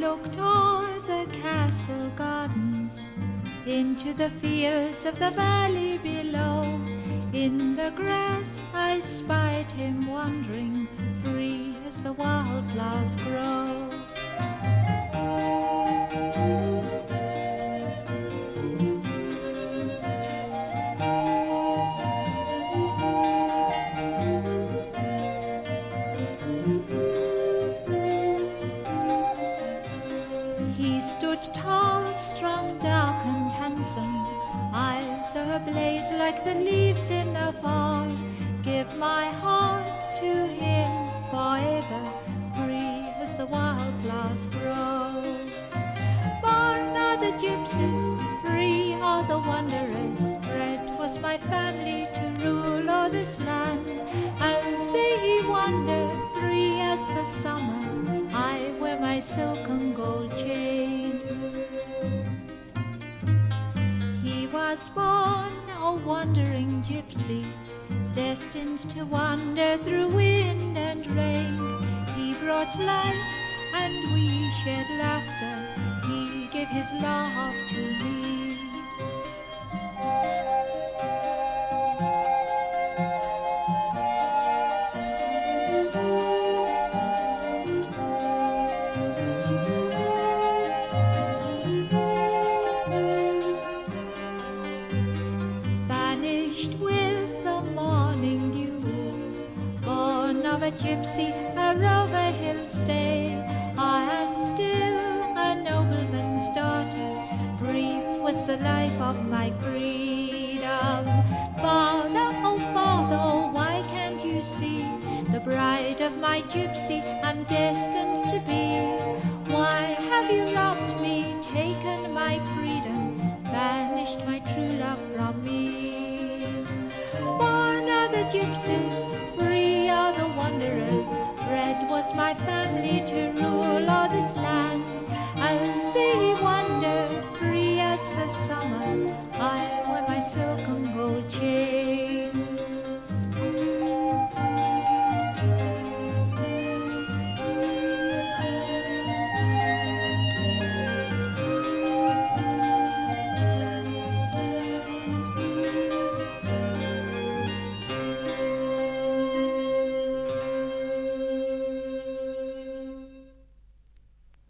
looked o'er the castle gardens, into the fields of the valley below. In the grass I spied him wandering, free as the wildflowers grow. He stood tall, strong, dark and handsome, eyes ablaze like the leaves in the fall. Give my heart to him forever, free as the wildflowers grow. Born are the gypsies, free are the wanderers, bred was my family to rule o'er this land. As they wander, free as the summer, I wear my silk and gold chains. He was born a wandering gypsy, destined to wander through wind and rain. He brought life and we shared laughter, he gave his love to me. With the morning dew, born of a gypsy, a rover he'll stay. I am still a nobleman's daughter, brief was the life of my freedom. Father, oh, why can't you see? The bride of my gypsy I'm destined to be. Why have you robbed me, taken my freedom, banished my true love from me? Born are the gypsies,